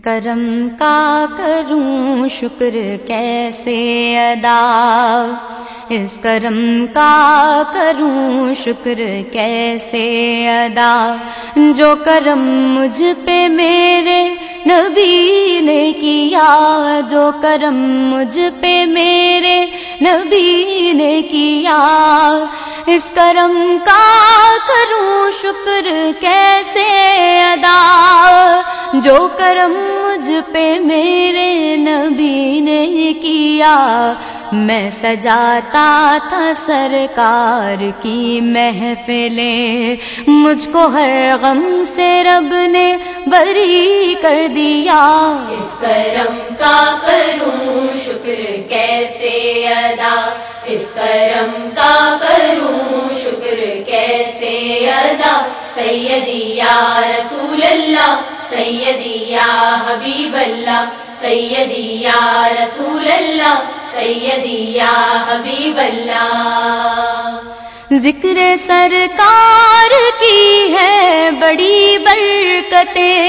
کرم کا کروں شکر کیسے ادا، اس کرم کا کروں شکر کیسے ادا، جو کرم مجھ پہ میرے نبی نے کیا، جو کرم مجھ پہ میرے نبی نے کیا، اس کرم کا کروں شکر کیسے ادا، جو کرم مجھ پہ میرے نبی نے کیا۔ میں سجاتا تھا سرکار کی محفلیں، مجھ کو ہر غم سے رب نے بری کر دیا، اس کرم کا کروں شکر کیسے ادا، اس کرم کا کروں شکر کیسے ادا، سیدی یا رسول اللہ، سیدی یا حبیب اللہ، سیدی یا رسول اللہ، سیدی یا حبیب اللہ۔ ذکر سرکار کی ہے بڑی برکتیں،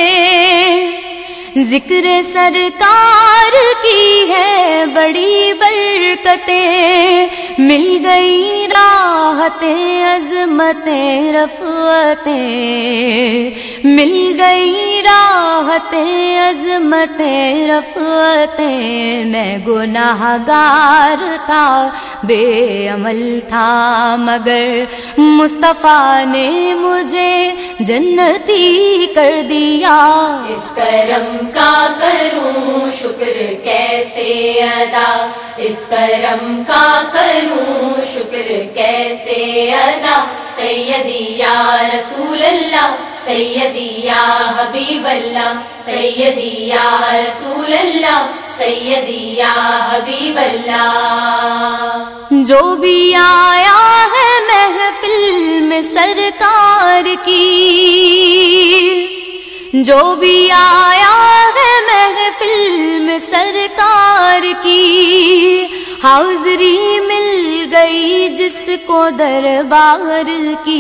ذکر سرکار کی ہے بڑی برکتیں، مل گئی راحتیں عظمتیں رفعتیں، مل گئی راحتیں عظمتیں رفعتیں، میں گناہگار تھا بے عمل تھا مگر مصطفیٰ نے مجھے جنتی کر دیا، اس کرم کا کروں شکر کیسے ادا، اس کرم کا کروں شکر کیسے ادا، سیدی یا رسول اللہ، سیدی یا حبیب اللہ، سیدی یا رسول اللہ، سیدی یا حبیب اللہ۔ جو بھی آیا ہے محفل میں سرکار کی، جو بھی آیا ہے محفل میں سرکار کی، حاضری مل گئی جس کو دربار کی،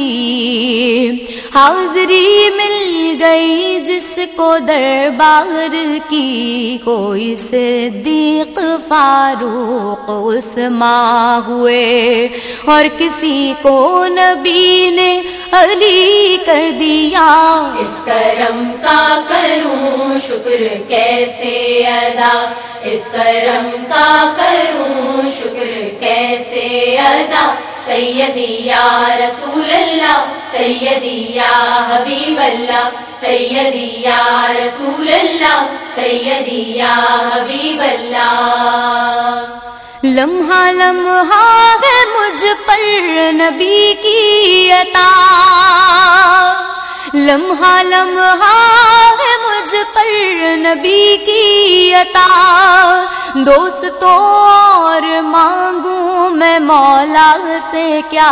حاضری مل گئی جس کو دربار کی، کوئی صدیق فاروق عثمان ہوئے اور کسی کو نبی نے علی کر دیا، اس کرم کا کروں شکر کیسے ادا، اس کرم کا کروں شکر کیسے ادا، سیدی یا رسول اللہ، سیدی یا حبیب اللہ، سیدی یا رسول اللہ، سیدی یا حبیب اللہ۔ لمحہ لمحہ ہے مجھ پر نبی کی عطا، لمحہ لمحہ ہے مجھ پر نبی کی عطا، دوستوں اور مانگوں میں مولا سے کیا،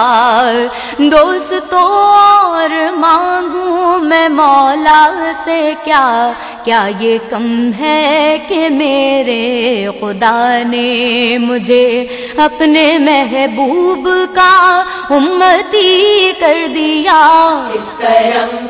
دوستوں اور مانگوں میں مولا سے کیا، کیا یہ کم ہے کہ میرے خدا نے مجھے اپنے محبوب کا امتی کر دیا، اس کرم